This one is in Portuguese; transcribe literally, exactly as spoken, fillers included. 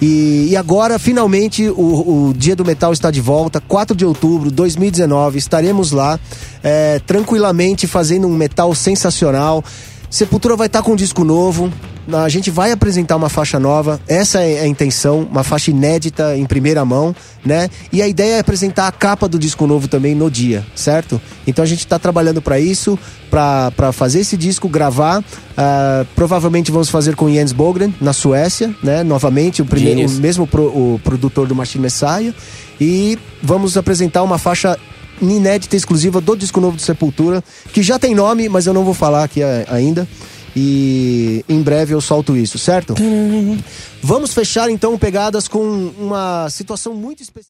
E, e agora, finalmente, o, o Dia do Metal está de volta. quatro de outubro de dois mil e dezenove, estaremos lá, é, tranquilamente fazendo um metal sensacional. Sepultura vai estar com um disco novo. A gente vai apresentar uma faixa nova. Essa é a intenção, uma faixa inédita em primeira mão, né? E a ideia é apresentar a capa do disco novo também no dia, certo? Então a gente está trabalhando para isso, para fazer esse disco, gravar. Uh, provavelmente vamos fazer com Jens Bogren, na Suécia, né? Novamente, o, primeiro, o mesmo pro, o produtor do Machine Messiah. E vamos apresentar uma faixa inédita, exclusiva do disco novo do Sepultura, que já tem nome, mas eu não vou falar aqui ainda. E em breve eu solto isso, certo? Vamos fechar então Pegadas com uma situação muito específica.